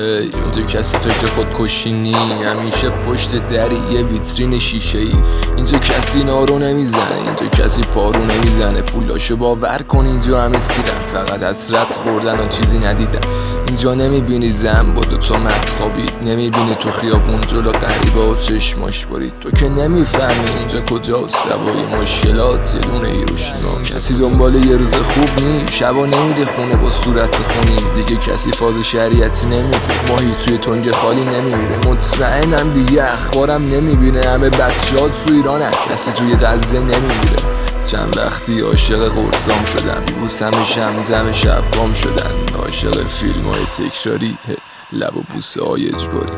اینجا کسی فکر خودکشی نی، همیشه پشت دری یه ویترین شیشه ای. اینجا کسی نارو نمیزنه، اینجا کسی پارو نمیزنه. پولاشو باور کن اینجا همه سیرن، فقط حسرت خوردن و چیزی ندیدن. اینجا نمیبینی زن با دوتا مرد خوابید، نمیبینی تو خیابون جلو غریبه و چشماش برید. تو که نمیفهمی اینجا کجاست، سوای مشکلات یه دونه هیروشیما. کسی دنبال یه روز خوب نی، شبا نمیره خونه با صورت خونی. دیگه کسی فاز شریعتی نمیگه، ماهی توی تنگ خالی نمیمیره. مطمئنم دیگه اخبارم نمیبینه، همه بچه‌ها تو ایرانن، کسی توی غزه نمیمیره. چند وقتی عاشق قرصام شدم، بوسمش همدم شبام شدن. عاشق فیلم های تکراری، لب و بوسه های اجباری.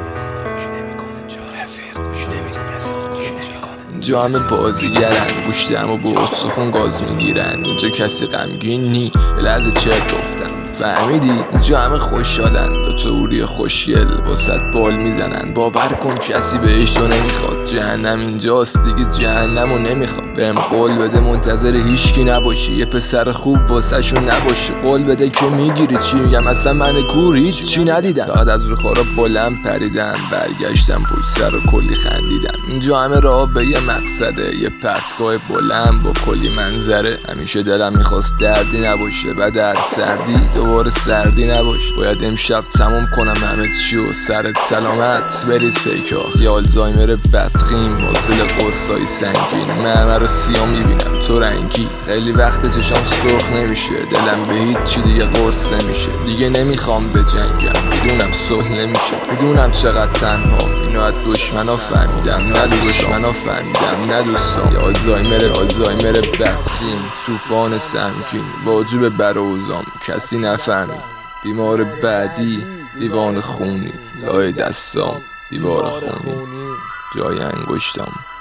اینجا همه بازیگرن، گوشت همه با استخون گاز میگیرن. اینجا کسی غمگین نی، یه لحظه چرت گفتم فهمیدی؟ اینجا همه خوشحالن، دوتا اوری خوشگل واسط بال میزنن. باور کن کسی بهشتو نمیخواد، جهنم اینجاست دیگه، جهنمو نمیخواد. بهم قول بده منتظر هیچکی نباشی، یه پسر خوب واسه شون نباشی. قول بده که میگیری چی میگم، اصلا من کور هیچ چی ندیدم. فقط از رو خارا بلند پریدم، برگشتم پشت سر و کلی خندیدم. اینجا همه راه به یه مقصده، یه پرتگاه بلند با کلی منظره. همیشه دلم میخواست دردی نباشه، بعد در سردی دوباره سردی نباشه. باید امشب تموم کنم همه چی و سرت سلامت بریز پیکاخ. یه آلزایمر بدخیم حاصل قرصای سنگین، من همه رو سیاه میبینم تو رنگی. خیلی وقت چشام سرخ نمیشه، دلم به هیچ چی دیگه قرص نمیشه. دیگه نمیخوام به جنگم، میدونم صلح نمیشه، میدونم چقدر تنهام. اینو از دشمنا فهمیدم، نه دشمنا فهمیدم نه دوستان. یه آلزایمر بدخیم، طوفان سنگین، واجب براوزام کسی نفهمید. بیمار بعدی دیوان خونی، لای دستام دیوار خونی، جای انگشتام